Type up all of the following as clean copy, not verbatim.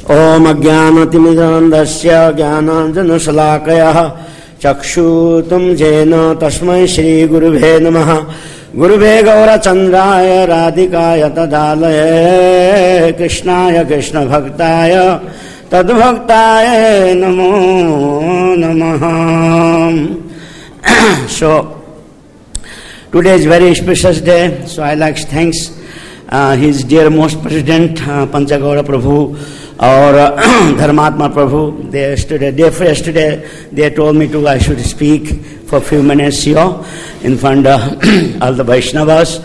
ओम अज्ञानतिमिरान्धस्य ज्ञानाञ्जनशलाकया चक्षुरुन्मिलितं येन तस्मै श्रीगुरुवे नमः। गुरुवे गौरचन्द्राय राधिकाय तदालये कृष्णाय कृष्णभक्ताय तद्भक्ताय नमो नमः। So today is very special day, so I like to thanks his dear most President Panchagaura Prabhu or Dharmatma Prabhu. Yesterday they told me I should speak for a few minutes here in front of all the Vaishnavas.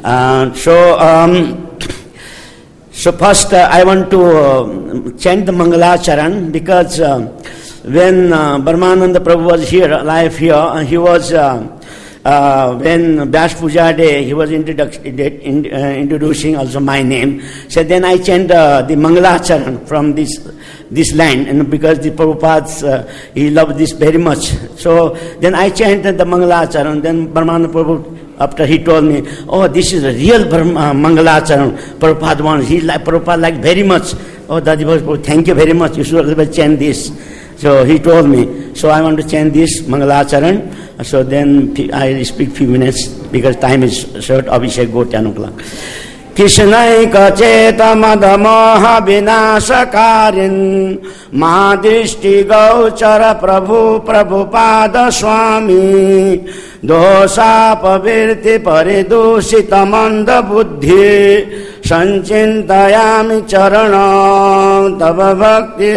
So first I want to chant the Mangalacharan, because when Brahmananda Prabhu was here, alive here, he was when Vyas Puja day, he was introducing also my name. So then I chant the Mangalacharan from this line, and because the Prabhupada, he loved this very much. So then I chanted the Mangalacharan. Then Brahmananda Prabhu, after he told me, oh, this is a real Mangalacharan Prabhupada wants. Prabhupada liked very much. Oh, Dadiva Prabhu, thank you very much. You should always chant this. So he told me. So I want to chant this Mangalacharan. So then I speak few minutes because time is short. Abhishek go 10 o'clock. Krishnai cheta madamaha vinashakarin ma drishti gauchara prabhu prabhupada swami dosa pavirti paridushita manda buddhi sanchintayami charanam tava bhakti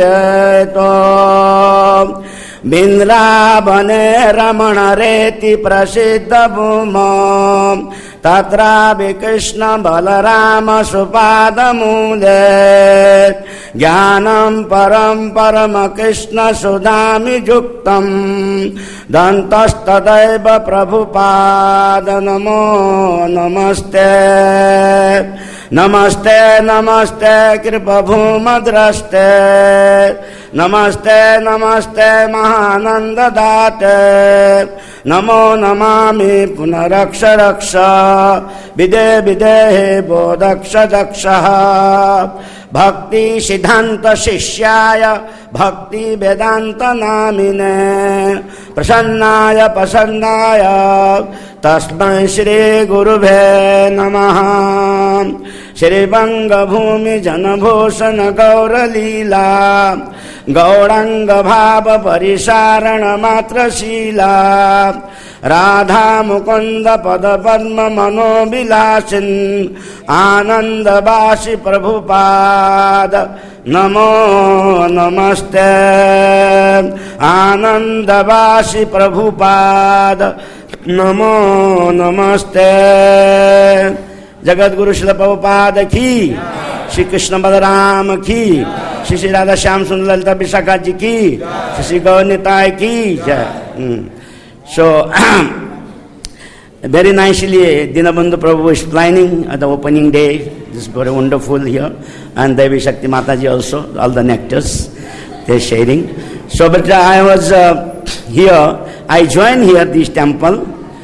eto Vindravane Ramana Reti Prasiddha Bhuma Tatra Krishna Balarama Supada Mule Jnanam Param Parama Krishna Sudami Juktam Dantastadaiva Prabhupada Namo Namaste Namaste Namaste Kripa Bhuma Draste Namaste Namaste Mahananda Date Namo Namami Punaraksha Raksha Vide Videhe Bodaksha Daksha Bhakti Siddhanta Shishyaya Bhakti Vedanta Namine Prasannaya Pasannaya Tasmai Shri Guruve Namaha Shri Banga Bhumi Janabhoshana Gaura Leela Gauranga Bhava Parisarana Matra Shila Radha Mukunda Pada Padma Mano Vilasin Ananda Bashi Prabhupada Namo Namaste Ananda Bashi Prabhupada Namo Namaste Jagat Guru Srila Prabhupada ki Shri Krishna Balaram ki Shri Radha Shyam Sundar Lalita Vishakha ji ki Shri Gaur Nitai ki So very nicely Dinabandhu Prabhu is planning at the opening day. This is very wonderful here, and Devi Shakti Mataji also, all the nectars they are sharing. So but I was here, I joined here this temple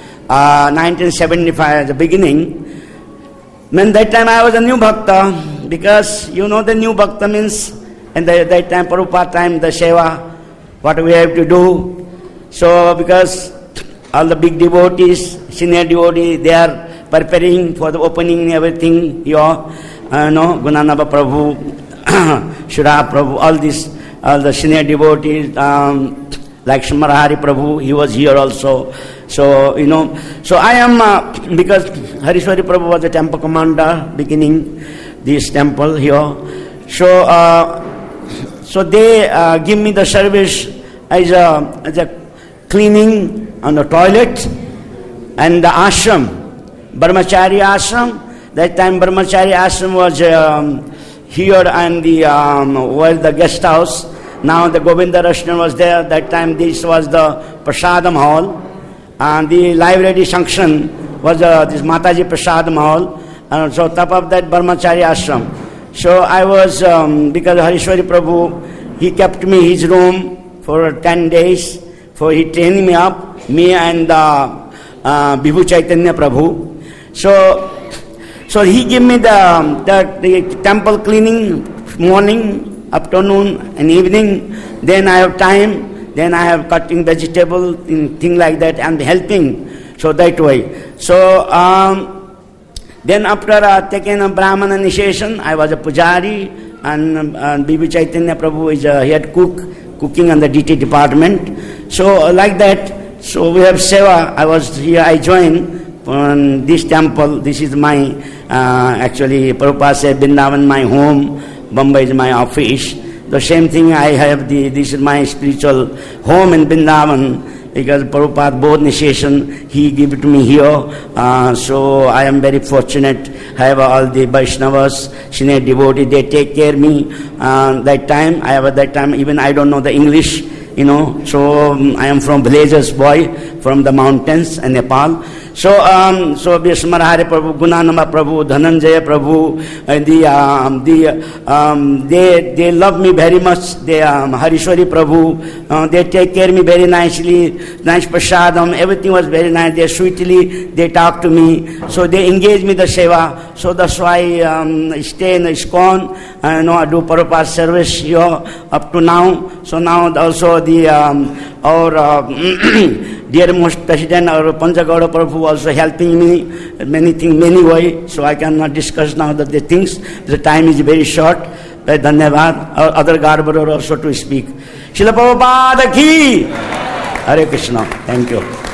1975 at the beginning. When that time I was a new bhakta, because you know the new bhakta means, and that time Prabhupada time the seva, what we have to do. So because all the big devotees, senior devotees, they are preparing for the opening and everything here. Gunanaba Prabhu, Shura Prabhu, all the senior devotees, like Shmarahari Prabhu, he was here also. So, so I am, because Harishwari Prabhu was the temple commander beginning this temple here. So they give me the service as a cleaning on the toilet and the ashram, Brahmachari ashram. That time Brahmachari ashram was here and the guest house. Now the Govinda Rashna was there. That time this was the Prasadam hall, and the library function was this Mataji Prasadam hall. And so top of that Brahmachari ashram. So I was, because Harishwari Prabhu, he kept me his room for 10 days. For he trained me up, me and Vibhu Chaitanya Prabhu. So he gave me the temple cleaning morning afternoon and evening. Then I have time. Then I have cutting vegetable, thing like that, and helping. So that way. So then after taking a Brahmana initiation, I was a pujari, and Bibi Chaitanya Prabhu is a head cook, cooking on the DT department. So like that. So we have seva. I was here. I joined this temple. This is my actually Prabhupada said Vrindavan my home, Bombay is my office. The same thing I have. This is my spiritual home in Vrindavan. Because Prabhupada, both initiation, he gave it to me here. So I am very fortunate. I have all the Vaishnavas, senior devotees, they take care of me. That time, even I don't know the English, So I am from villagers boy, from the mountains in Nepal. So Vishmarahari Prabhu, Gunanama Prabhu, Dhananjaya Prabhu, they love me very much. They Harishwari Prabhu, they take care of me very nicely, nice prasadam, everything was very nice. They sweetly, they talk to me. So they engage me the seva. So that's why I stay in ISKCON. I do Prabhupada service here up to now. So now also our dear most President or Panchagauda Prabhu also helping me many ways. So I cannot discuss now the things. The time is very short. Dhanyavad. Our other Garbhador also to speak. Srila Prabhupada ki. Hare Krishna. Thank you.